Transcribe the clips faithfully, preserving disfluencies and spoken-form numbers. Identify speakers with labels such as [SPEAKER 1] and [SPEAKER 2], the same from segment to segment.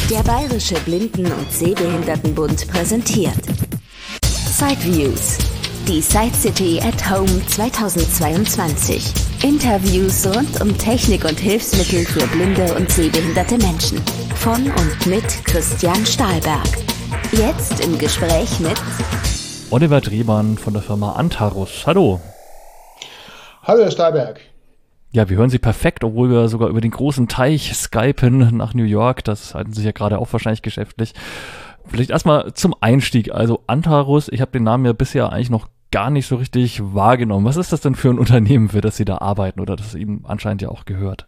[SPEAKER 1] Der Bayerische Blinden- und Sehbehindertenbund präsentiert Sideviews, die Side City at Home zweitausendzweiundzwanzig. Interviews rund um Technik und Hilfsmittel für blinde und sehbehinderte Menschen. Von und mit Christian Stahlberg. Jetzt im Gespräch mit
[SPEAKER 2] Oliver Drehmann von der Firma Antarus. Hallo.
[SPEAKER 3] Hallo, Herr Stahlberg.
[SPEAKER 2] Ja, wir hören Sie perfekt, obwohl wir sogar über den großen Teich skypen nach New York. Das halten Sie ja gerade auch wahrscheinlich geschäftlich. Vielleicht erstmal zum Einstieg. Also Antarus, ich habe den Namen ja bisher eigentlich noch gar nicht so richtig wahrgenommen. Was ist das denn für ein Unternehmen, für das Sie da arbeiten oder das Ihnen anscheinend ja auch gehört?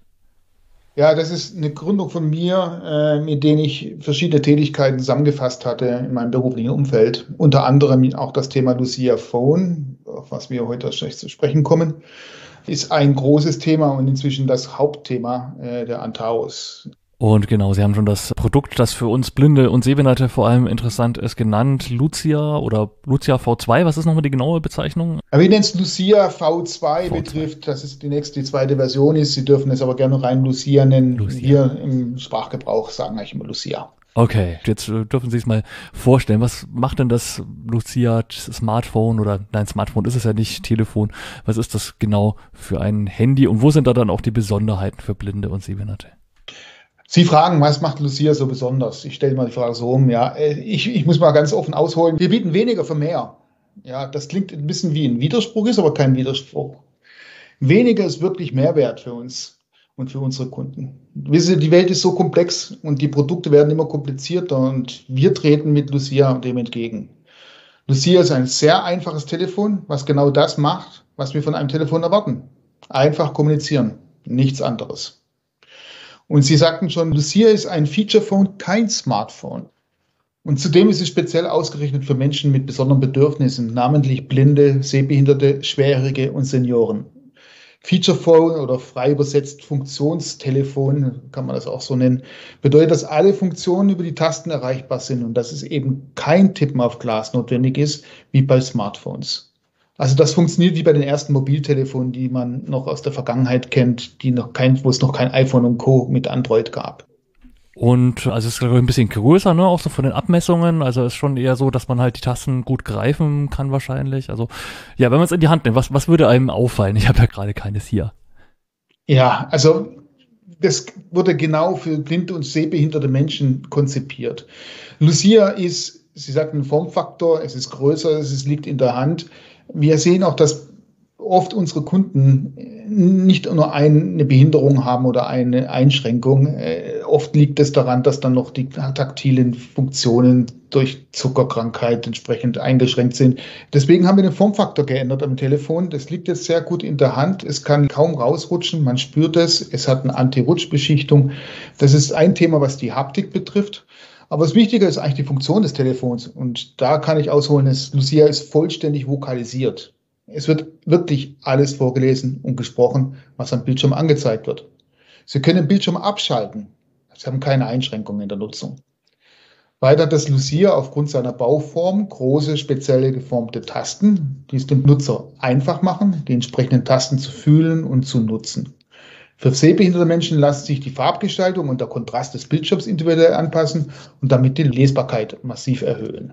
[SPEAKER 3] Ja, das ist eine Gründung von mir, äh, mit denen ich verschiedene Tätigkeiten zusammengefasst hatte in meinem beruflichen Umfeld. Unter anderem auch das Thema Lucia Phone, auf was wir heute zu sprechen kommen, ist ein großes Thema und inzwischen das Hauptthema äh, der Antarus.
[SPEAKER 2] Und genau, Sie haben schon das Produkt, das für uns Blinde und Sehbehinderte vor allem interessant ist, genannt, Lucia oder Lucia V zwei. Was ist nochmal die genaue Bezeichnung?
[SPEAKER 3] Aber wir nennen es Lucia V zwei, betrifft, dass es die nächste, die zweite Version ist. Sie dürfen es aber gerne rein Lucia nennen. Lucia. Wir im Sprachgebrauch sagen eigentlich immer Lucia.
[SPEAKER 2] Okay, jetzt äh, dürfen Sie es mal vorstellen. Was macht denn das Lucia Smartphone oder, nein, Smartphone ist es ja nicht, Telefon. Was ist das genau für ein Handy und wo sind da dann auch die Besonderheiten für Blinde und Sehbehinderte?
[SPEAKER 3] Sie fragen, was macht Lucia so besonders? Ich stelle mal die Frage so um. Ja, ich, ich muss mal ganz offen ausholen. Wir bieten weniger für mehr. Ja, das klingt ein bisschen wie ein Widerspruch, ist aber kein Widerspruch. Weniger ist wirklich Mehrwert für uns und für unsere Kunden. Wissen Sie, die Welt ist so komplex und die Produkte werden immer komplizierter und wir treten mit Lucia dem entgegen. Lucia ist ein sehr einfaches Telefon, was genau das macht, was wir von einem Telefon erwarten. Einfach kommunizieren, nichts anderes. Und Sie sagten schon, Lucia ist ein Feature-Phone, kein Smartphone. Und zudem ist es speziell ausgerichtet für Menschen mit besonderen Bedürfnissen, namentlich Blinde, Sehbehinderte, Schwerhörige und Senioren. Feature-Phone oder frei übersetzt Funktionstelefon, kann man das auch so nennen, bedeutet, dass alle Funktionen über die Tasten erreichbar sind und dass es eben kein Tippen auf Glas notwendig ist, wie bei Smartphones. Also das funktioniert wie bei den ersten Mobiltelefonen, die man noch aus der Vergangenheit kennt, die noch kein, wo es noch kein iPhone und Co. mit Android gab.
[SPEAKER 2] Und also es ist ein bisschen größer, ne, auch so von den Abmessungen. Also es ist schon eher so, dass man halt die Tasten gut greifen kann wahrscheinlich. Also ja, wenn man es in die Hand nimmt, was, was würde einem auffallen? Ich habe ja gerade keines hier.
[SPEAKER 3] Ja, also das wurde genau für blinde und sehbehinderte Menschen konzipiert. Lucia ist, Sie sagten, ein Formfaktor, es ist größer, es ist, liegt in der Hand. Wir sehen auch, dass oft unsere Kunden nicht nur eine Behinderung haben oder eine Einschränkung. Äh, oft liegt es daran, dass dann noch die taktilen Funktionen durch Zuckerkrankheit entsprechend eingeschränkt sind. Deswegen haben wir den Formfaktor geändert am Telefon. Das liegt jetzt sehr gut in der Hand. Es kann kaum rausrutschen. Man spürt es. Es hat eine Anti-Rutsch-Beschichtung. Das ist ein Thema, was die Haptik betrifft. Aber das Wichtige ist eigentlich die Funktion des Telefons. Und da kann ich ausholen, dass Lucia ist vollständig vokalisiert. Es wird wirklich alles vorgelesen und gesprochen, was am Bildschirm angezeigt wird. Sie können den Bildschirm abschalten. Sie haben keine Einschränkungen in der Nutzung. Weiter hat das Lucia aufgrund seiner Bauform große, spezielle geformte Tasten, die es dem Nutzer einfach machen, die entsprechenden Tasten zu fühlen und zu nutzen. Für sehbehinderte Menschen lassen sich die Farbgestaltung und der Kontrast des Bildschirms individuell anpassen und damit die Lesbarkeit massiv erhöhen.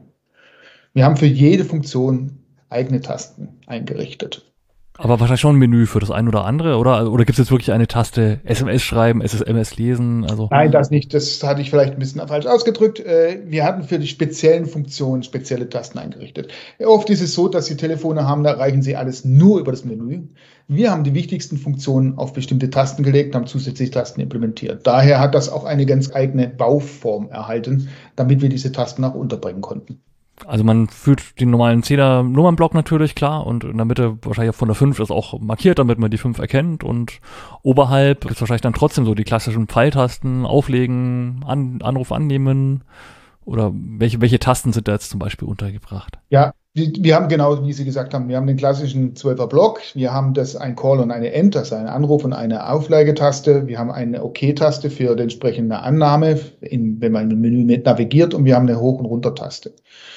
[SPEAKER 3] Wir haben für jede Funktion eigene Tasten eingerichtet.
[SPEAKER 2] Aber wahrscheinlich schon ein Menü für das ein oder andere, oder? Oder gibt es jetzt wirklich eine Taste S M S schreiben, S M S lesen? Also
[SPEAKER 3] Nein, das nicht. Das hatte ich vielleicht ein bisschen falsch ausgedrückt. Wir hatten für die speziellen Funktionen spezielle Tasten eingerichtet. Oft ist es so, dass Sie Telefone haben, da erreichen Sie alles nur über das Menü. Wir haben die wichtigsten Funktionen auf bestimmte Tasten gelegt, haben zusätzliche Tasten implementiert. Daher hat das auch eine ganz eigene Bauform erhalten, damit wir diese Tasten auch unterbringen konnten.
[SPEAKER 2] Also man fühlt den normalen Zehner-Nummernblock natürlich, klar, und in der Mitte wahrscheinlich auch von der fünf ist auch markiert, damit man die fünf erkennt, und oberhalb gibt es wahrscheinlich dann trotzdem so die klassischen Pfeiltasten, auflegen, an, Anruf annehmen, oder welche, welche Tasten sind da jetzt zum Beispiel untergebracht?
[SPEAKER 3] Ja, wir, wir haben genau, wie Sie gesagt haben, wir haben den klassischen zwölfer Block, wir haben das ein Call und eine End, also einen Anruf und eine Aufleigetaste, wir haben eine OK-Taste für die entsprechende Annahme, in, wenn man im Menü mit navigiert, und wir haben eine Hoch- und Runter-Taste.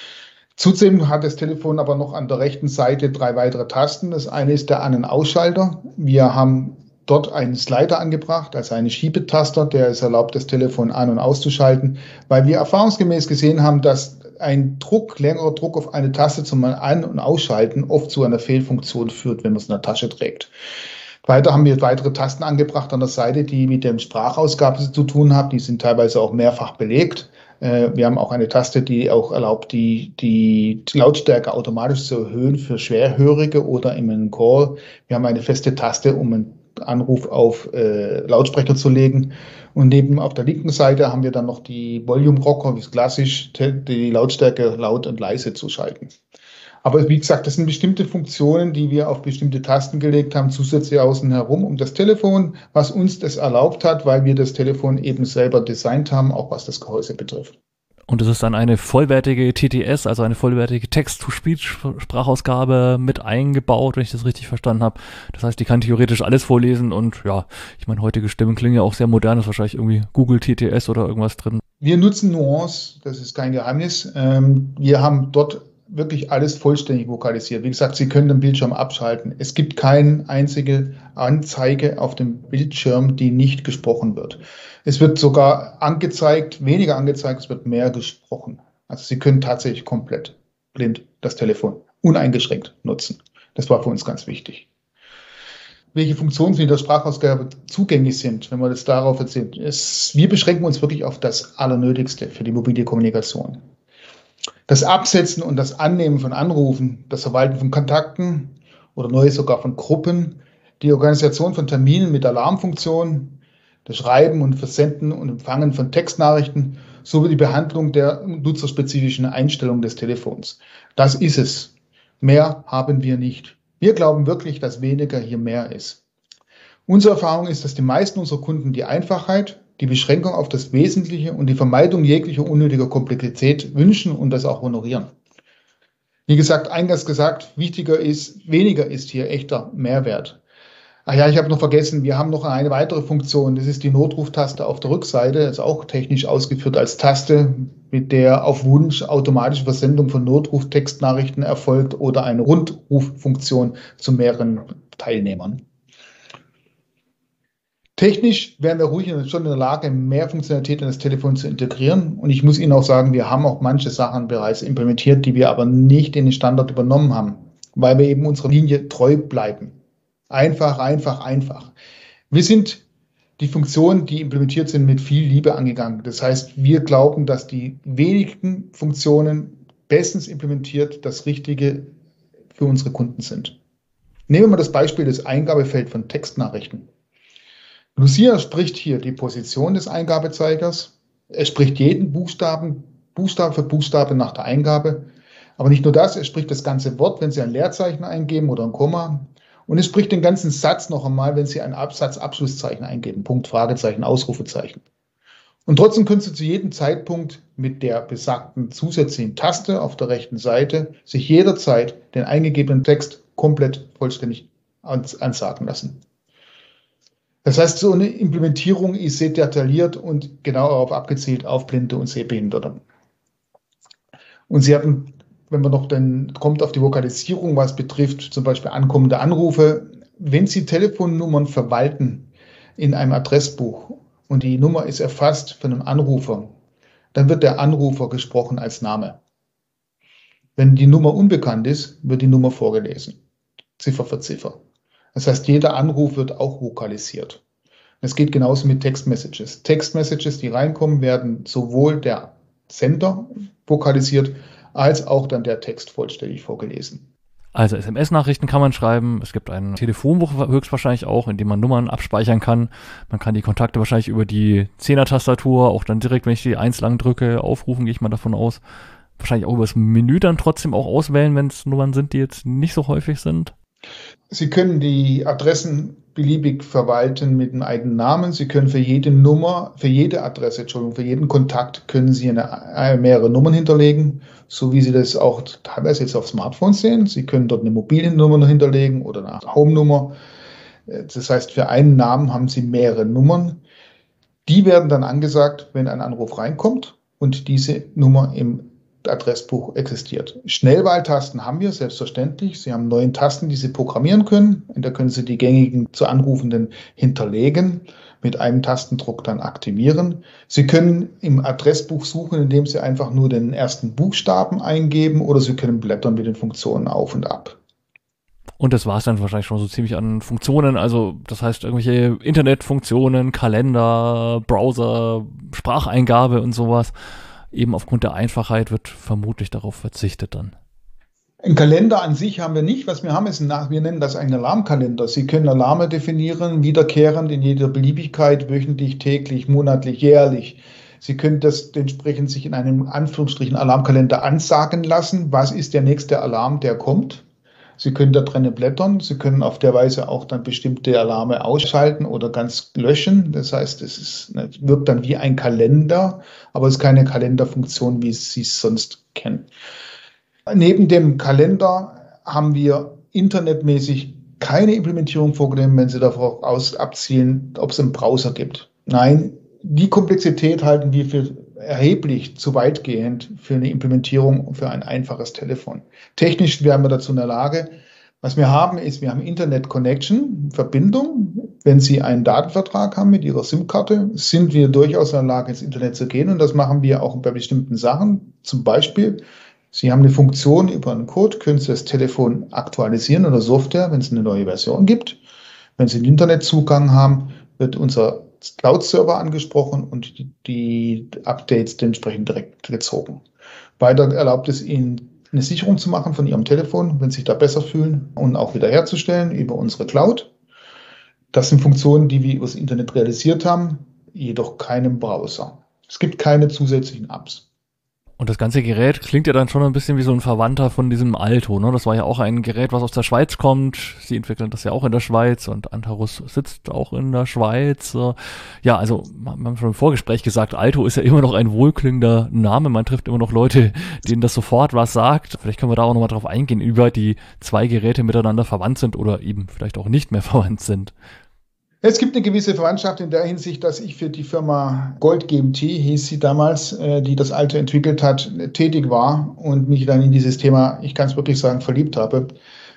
[SPEAKER 3] Zudem hat das Telefon aber noch an der rechten Seite drei weitere Tasten. Das eine ist der An- und Ausschalter. Wir haben dort einen Slider angebracht, also einen Schiebetaster, der es erlaubt, das Telefon an- und auszuschalten, weil wir erfahrungsgemäß gesehen haben, dass ein Druck, längerer Druck auf eine Taste zum An- und Ausschalten oft zu einer Fehlfunktion führt, wenn man es in der Tasche trägt. Weiter haben wir weitere Tasten angebracht an der Seite, die mit der Sprachausgabe zu tun haben. Die sind teilweise auch mehrfach belegt. Wir haben auch eine Taste, die auch erlaubt, die, die Lautstärke automatisch zu erhöhen für Schwerhörige oder in einem Call. Wir haben eine feste Taste, um einen Anruf auf äh, Lautsprecher zu legen. Und neben auf der linken Seite haben wir dann noch die Volume Rocker, wie es klassisch, die Lautstärke laut und leise zu schalten. Aber wie gesagt, das sind bestimmte Funktionen, die wir auf bestimmte Tasten gelegt haben, zusätzlich außen herum um das Telefon, was uns das erlaubt hat, weil wir das Telefon eben selber designt haben, auch was das Gehäuse betrifft.
[SPEAKER 2] Und es ist dann eine vollwertige T T S, also eine vollwertige Text-to-Speech-Sprachausgabe mit eingebaut, wenn ich das richtig verstanden habe. Das heißt, die kann theoretisch alles vorlesen und ja, ich meine, heutige Stimmen klingen ja auch sehr modern, ist wahrscheinlich irgendwie Google T T S oder irgendwas drin.
[SPEAKER 3] Wir nutzen Nuance, das ist kein Geheimnis. Wir haben dort wirklich alles vollständig vokalisiert. Wie gesagt, Sie können den Bildschirm abschalten. Es gibt keine einzige Anzeige auf dem Bildschirm, die nicht gesprochen wird. Es wird sogar angezeigt, weniger angezeigt, es wird mehr gesprochen. Also Sie können tatsächlich komplett blind das Telefon uneingeschränkt nutzen. Das war für uns ganz wichtig. Welche Funktionen in der Sprachausgabe zugänglich sind, wenn wir das darauf erzählen, ist, wir beschränken uns wirklich auf das Allernötigste für die mobile Kommunikation. Das Absetzen und das Annehmen von Anrufen, das Verwalten von Kontakten oder neu sogar von Gruppen, die Organisation von Terminen mit Alarmfunktion, das Schreiben und Versenden und Empfangen von Textnachrichten sowie die Behandlung der nutzerspezifischen Einstellungen des Telefons. Das ist es. Mehr haben wir nicht. Wir glauben wirklich, dass weniger hier mehr ist. Unsere Erfahrung ist, dass die meisten unserer Kunden die Einfachheit, die Beschränkung auf das Wesentliche und die Vermeidung jeglicher unnötiger Komplexität wünschen und das auch honorieren. Wie gesagt, eingangs gesagt, wichtiger ist, weniger ist hier echter Mehrwert. Ach ja, ich habe noch vergessen, wir haben noch eine weitere Funktion, das ist die Notruftaste auf der Rückseite, das ist auch technisch ausgeführt als Taste, mit der auf Wunsch automatische Versendung von Notruftextnachrichten erfolgt oder eine Rundruffunktion zu mehreren Teilnehmern. Technisch wären wir ruhig schon in der Lage, mehr Funktionalität in das Telefon zu integrieren. Und ich muss Ihnen auch sagen, wir haben auch manche Sachen bereits implementiert, die wir aber nicht in den Standard übernommen haben, weil wir eben unserer Linie treu bleiben. Einfach, einfach, einfach. Wir sind die Funktionen, die implementiert sind, mit viel Liebe angegangen. Das heißt, wir glauben, dass die wenigen Funktionen bestens implementiert das Richtige für unsere Kunden sind. Nehmen wir mal das Beispiel des Eingabefeld von Textnachrichten. Lucia spricht hier die Position des Eingabezeigers. Er spricht jeden Buchstaben, Buchstabe für Buchstabe nach der Eingabe. Aber nicht nur das, er spricht das ganze Wort, wenn Sie ein Leerzeichen eingeben oder ein Komma. Und es spricht den ganzen Satz noch einmal, wenn Sie ein Absatzabschlusszeichen eingeben. Punkt, Fragezeichen, Ausrufezeichen. Und trotzdem können Sie zu jedem Zeitpunkt mit der besagten zusätzlichen Taste auf der rechten Seite sich jederzeit den eingegebenen Text komplett vollständig ansagen lassen. Das heißt, so eine Implementierung ist sehr detailliert und genau darauf abgezielt auf Blinde und Sehbehinderte. Und Sie hatten, wenn man noch dann kommt auf die Vokalisierung, was betrifft zum Beispiel ankommende Anrufe, wenn Sie Telefonnummern verwalten in einem Adressbuch und die Nummer ist erfasst von einem Anrufer, dann wird der Anrufer gesprochen als Name. Wenn die Nummer unbekannt ist, wird die Nummer vorgelesen, Ziffer für Ziffer. Das heißt, jeder Anruf wird auch vokalisiert. Es geht genauso mit Textmessages. Textmessages, die reinkommen, werden sowohl der Sender vokalisiert, als auch dann der Text vollständig vorgelesen.
[SPEAKER 2] Also S M S-Nachrichten kann man schreiben. Es gibt ein Telefonbuch höchstwahrscheinlich auch, in dem man Nummern abspeichern kann. Man kann die Kontakte wahrscheinlich über die Zehner-Tastatur auch dann direkt, wenn ich die eins lang drücke, aufrufen, gehe ich mal davon aus. Wahrscheinlich auch über das Menü dann trotzdem auch auswählen, wenn es Nummern sind, die jetzt nicht so häufig sind.
[SPEAKER 3] Sie können die Adressen beliebig verwalten mit einem eigenen Namen. Sie können für jede Nummer, für jede Adresse, Entschuldigung, für jeden Kontakt können Sie eine, mehrere Nummern hinterlegen, so wie Sie das auch teilweise jetzt auf Smartphones sehen. Sie können dort eine mobile Nummer hinterlegen oder eine Home-Nummer. Das heißt, für einen Namen haben Sie mehrere Nummern. Die werden dann angesagt, wenn ein Anruf reinkommt und diese Nummer im Adressbuch existiert. Schnellwahltasten haben wir, selbstverständlich. Sie haben neun Tasten, die Sie programmieren können. Und da können Sie die gängigen zu Anrufenden hinterlegen, mit einem Tastendruck dann aktivieren. Sie können im Adressbuch suchen, indem Sie einfach nur den ersten Buchstaben eingeben, oder Sie können blättern mit den Funktionen auf und ab.
[SPEAKER 2] Und das war es dann wahrscheinlich schon so ziemlich an Funktionen, also das heißt irgendwelche Internetfunktionen, Kalender, Browser, Spracheingabe und sowas. Eben aufgrund der Einfachheit wird vermutlich darauf verzichtet dann.
[SPEAKER 3] Ein Kalender an sich haben wir nicht. Was wir haben, ist ein, wir nennen das einen Alarmkalender. Sie können Alarme definieren, wiederkehrend in jeder Beliebigkeit, wöchentlich, täglich, monatlich, jährlich. Sie können das entsprechend sich in einem Anführungsstrichen Alarmkalender ansagen lassen. Was ist der nächste Alarm, der kommt? Sie können da drinnen blättern. Sie können auf der Weise auch dann bestimmte Alarme ausschalten oder ganz löschen. Das heißt, es ist, es wirkt dann wie ein Kalender, aber es ist keine Kalenderfunktion, wie Sie es sonst kennen. Neben dem Kalender haben wir internetmäßig keine Implementierung vorgenommen, wenn Sie davon aus abzielen, ob es einen Browser gibt. Nein, die Komplexität halten wir für erheblich zu weitgehend für eine Implementierung für ein einfaches Telefon. Technisch wären wir dazu in der Lage. Was wir haben, ist, wir haben Internet-Connection, Verbindung. Wenn Sie einen Datenvertrag haben mit Ihrer SIM-Karte, sind wir durchaus in der Lage, ins Internet zu gehen. Und das machen wir auch bei bestimmten Sachen. Zum Beispiel, Sie haben eine Funktion über einen Code, können Sie das Telefon aktualisieren oder Software, wenn es eine neue Version gibt. Wenn Sie einen Internetzugang haben, wird unser Cloud-Server angesprochen und die, die Updates dementsprechend direkt gezogen. Weiter erlaubt es Ihnen, eine Sicherung zu machen von Ihrem Telefon, wenn Sie sich da besser fühlen, und auch wiederherzustellen über unsere Cloud. Das sind Funktionen, die wir über das Internet realisiert haben, jedoch keinen Browser. Es gibt keine zusätzlichen Apps.
[SPEAKER 2] Und das ganze Gerät klingt ja dann schon ein bisschen wie so ein Verwandter von diesem Alto, ne? Das war ja auch ein Gerät, was aus der Schweiz kommt. Sie entwickeln das ja auch in der Schweiz und Antarus sitzt auch in der Schweiz. Ja, also wir haben schon im Vorgespräch gesagt, Alto ist ja immer noch ein wohlklingender Name. Man trifft immer noch Leute, denen das sofort was sagt. Vielleicht können wir da auch nochmal drauf eingehen, über die zwei Geräte miteinander verwandt sind oder eben vielleicht auch nicht mehr verwandt sind.
[SPEAKER 3] Es gibt eine gewisse Verwandtschaft in der Hinsicht, dass ich für die Firma Gold G M T, hieß sie damals, die das Alto entwickelt hat, tätig war und mich dann in dieses Thema, ich kann es wirklich sagen, verliebt habe.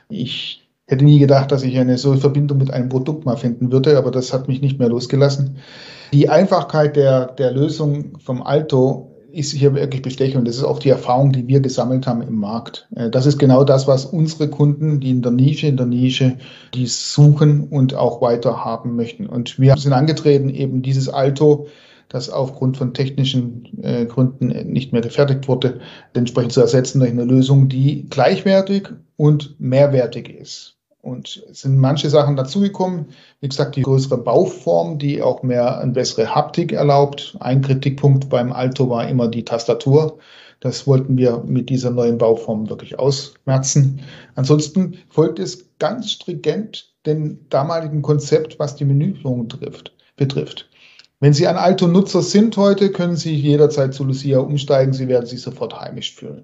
[SPEAKER 3] Ich hätte nie gedacht, dass ich eine solche Verbindung mit einem Produkt mal finden würde, aber das hat mich nicht mehr losgelassen. Die Einfachheit der, der Lösung vom Alto ist hier wirklich bestechend, und das ist auch die Erfahrung, die wir gesammelt haben im Markt. Das ist genau das, was unsere Kunden, die in der Nische, in der Nische, die suchen und auch weiter haben möchten. Und wir sind angetreten, eben dieses Alto, das aufgrund von technischen äh, Gründen nicht mehr gefertigt wurde, entsprechend zu ersetzen durch eine Lösung, die gleichwertig und mehrwertig ist. Und es sind manche Sachen dazugekommen. Wie gesagt, die größere Bauform, die auch mehr eine bessere Haptik erlaubt. Ein Kritikpunkt beim Alto war immer die Tastatur. Das wollten wir mit dieser neuen Bauform wirklich ausmerzen. Ansonsten folgt es ganz stringent dem damaligen Konzept, was die Menüführung betrifft. betrifft. Wenn Sie ein Alto-Nutzer sind heute, können Sie jederzeit zu Lucia umsteigen. Sie werden sich sofort heimisch fühlen.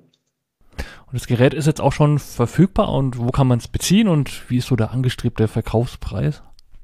[SPEAKER 2] Und das Gerät ist jetzt auch schon verfügbar, und wo kann man es beziehen und wie ist so der angestrebte Verkaufspreis?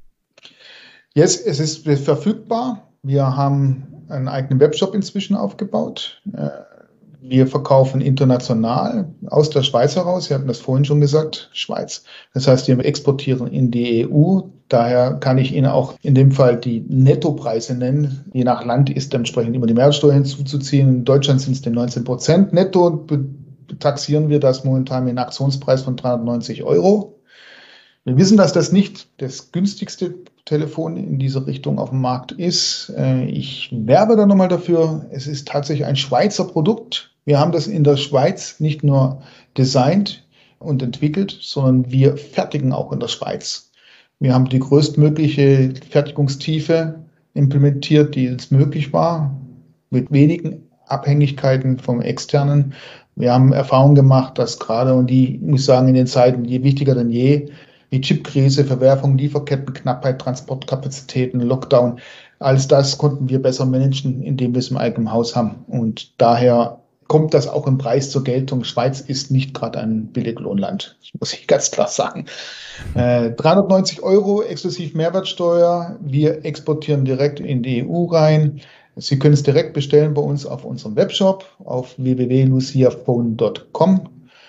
[SPEAKER 3] Yes, es ist verfügbar. Wir haben einen eigenen Webshop inzwischen aufgebaut. Wir verkaufen international aus der Schweiz heraus. Sie hatten das vorhin schon gesagt, Schweiz. Das heißt, wir exportieren in die E U. Daher kann ich Ihnen auch in dem Fall die Nettopreise nennen. Je nach Land ist entsprechend immer die Mehrwertsteuer hinzuzuziehen. In Deutschland sind es die neunzehn Prozent netto. Taxieren wir das momentan mit einem Aktionspreis von dreihundertneunzig Euro. Wir wissen, dass das nicht das günstigste Telefon in dieser Richtung auf dem Markt ist. Ich werbe da nochmal dafür. Es ist tatsächlich ein Schweizer Produkt. Wir haben das in der Schweiz nicht nur designt und entwickelt, sondern wir fertigen auch in der Schweiz. Wir haben die größtmögliche Fertigungstiefe implementiert, die es möglich war, mit wenigen Abhängigkeiten vom Externen. Wir haben Erfahrung gemacht, dass gerade, und die, muss ich sagen, in den Zeiten je wichtiger denn je, wie Chipkrise, Verwerfung, Lieferkettenknappheit, Transportkapazitäten, Lockdown, alles das konnten wir besser managen, indem wir es im eigenen Haus haben. Und daher kommt das auch im Preis zur Geltung. Schweiz ist nicht gerade ein Billiglohnland, das muss ich ganz klar sagen. Äh, dreihundertneunzig Euro exklusiv Mehrwertsteuer. Wir exportieren direkt in die E U rein. Sie können es direkt bestellen bei uns auf unserem Webshop auf w w w punkt lucia phone punkt com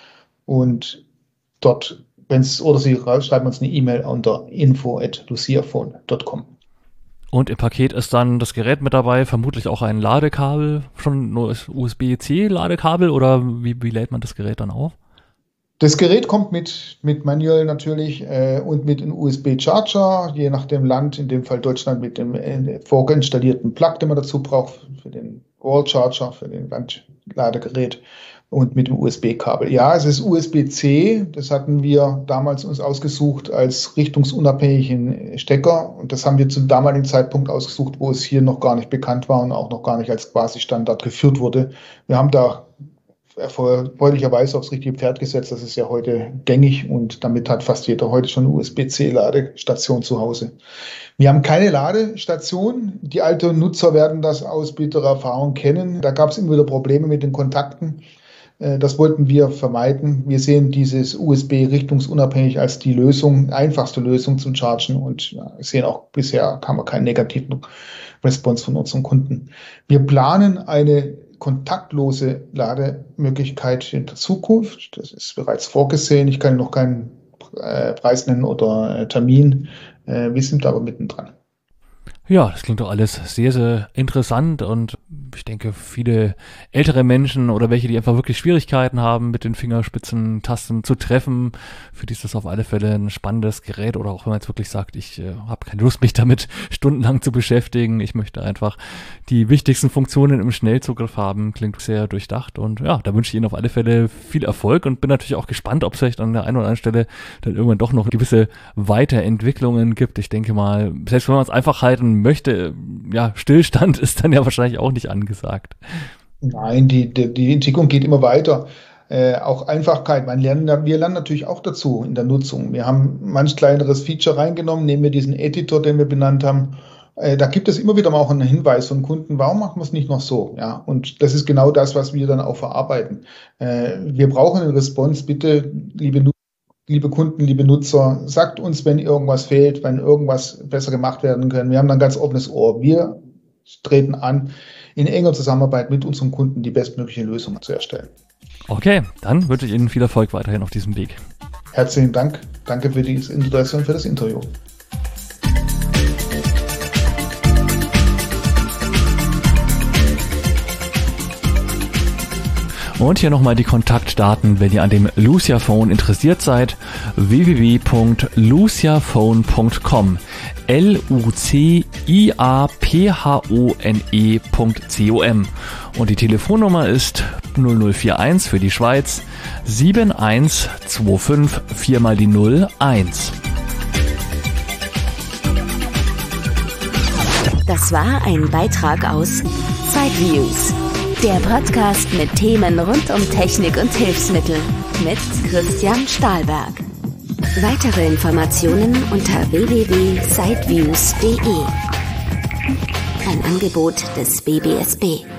[SPEAKER 3] und dort, wenn es, oder Sie schreiben uns eine E-Mail unter info at luciaphone punkt com.
[SPEAKER 2] Und im Paket ist dann das Gerät mit dabei, vermutlich auch ein Ladekabel, schon nur U S B C Ladekabel, oder wie, wie lädt man das Gerät dann auf?
[SPEAKER 3] Das Gerät kommt mit, mit Manual natürlich äh, und mit einem U S B-Charger, je nach dem Land, in dem Fall Deutschland mit dem äh, vorinstallierten Plug, den man dazu braucht, für den Wall-Charger, für den Landladegerät und mit dem U S B-Kabel. Ja, es ist U S B C, das hatten wir damals uns ausgesucht als richtungsunabhängigen Stecker und das haben wir zum damaligen Zeitpunkt ausgesucht, wo es hier noch gar nicht bekannt war und auch noch gar nicht als quasi Standard geführt wurde. Wir haben da erfreulicherweise aufs richtige Pferd gesetzt. Das ist ja heute gängig und damit hat fast jeder heute schon eine U S B C Ladestation zu Hause. Wir haben keine Ladestation. Die alten Nutzer werden das aus bitterer Erfahrung kennen. Da gab es immer wieder Probleme mit den Kontakten. Das wollten wir vermeiden. Wir sehen dieses U S B richtungsunabhängig als die Lösung, einfachste Lösung zum Chargen und sehen auch bisher haben wir keinen negativen Response von unseren Kunden. Wir planen eine kontaktlose Lademöglichkeit in der Zukunft. Das ist bereits vorgesehen. Ich kann noch keinen äh, Preis nennen oder äh, Termin. Äh, wir sind aber mittendran.
[SPEAKER 2] Ja, das klingt doch alles sehr, sehr interessant und ich denke, viele ältere Menschen oder welche, die einfach wirklich Schwierigkeiten haben, mit den Fingerspitzentasten zu treffen, für die ist das auf alle Fälle ein spannendes Gerät oder auch wenn man jetzt wirklich sagt, ich äh, habe keine Lust, mich damit stundenlang zu beschäftigen, ich möchte einfach die wichtigsten Funktionen im Schnellzugriff haben, klingt sehr durchdacht und ja, da wünsche ich Ihnen auf alle Fälle viel Erfolg und bin natürlich auch gespannt, ob es vielleicht an der einen oder anderen Stelle dann irgendwann doch noch gewisse Weiterentwicklungen gibt. Ich denke mal, selbst wenn man es einfach halten möchte, ja, Stillstand ist dann ja wahrscheinlich auch nicht angesagt.
[SPEAKER 3] Nein, die, die, die Entwicklung geht immer weiter. Äh, auch Einfachkeit, man lernen, wir lernen natürlich auch dazu in der Nutzung. Wir haben manch kleineres Feature reingenommen, nehmen wir diesen Editor, den wir benannt haben. Äh, da gibt es immer wieder mal auch einen Hinweis von Kunden, warum machen wir es nicht noch so? Ja, und das ist genau das, was wir dann auch verarbeiten. Äh, wir brauchen eine Response, bitte, liebe Nutzer, Liebe Kunden, liebe Nutzer, sagt uns, wenn irgendwas fehlt, wenn irgendwas besser gemacht werden kann. Wir haben dann ein ganz offenes Ohr. Wir treten an, in enger Zusammenarbeit mit unseren Kunden die bestmögliche Lösung zu erstellen.
[SPEAKER 2] Okay, dann wünsche ich Ihnen viel Erfolg weiterhin auf diesem Weg.
[SPEAKER 3] Herzlichen Dank. Danke für die Introduction und für das Interview.
[SPEAKER 2] Und hier nochmal die Kontaktdaten, wenn ihr an dem Luciaphone interessiert seid. w w w punkt luciaphone punkt com L U C I A P H O N E Punkt C O M. Und die Telefonnummer ist null null vier eins für die Schweiz sieben eins zwei fünf vier mal die null eins.
[SPEAKER 1] Das war ein Beitrag aus Sideviews, der Podcast mit Themen rund um Technik und Hilfsmittel mit Christian Stahlberg. Weitere Informationen unter w w w punkt sideviews punkt de. Ein Angebot des B B S B.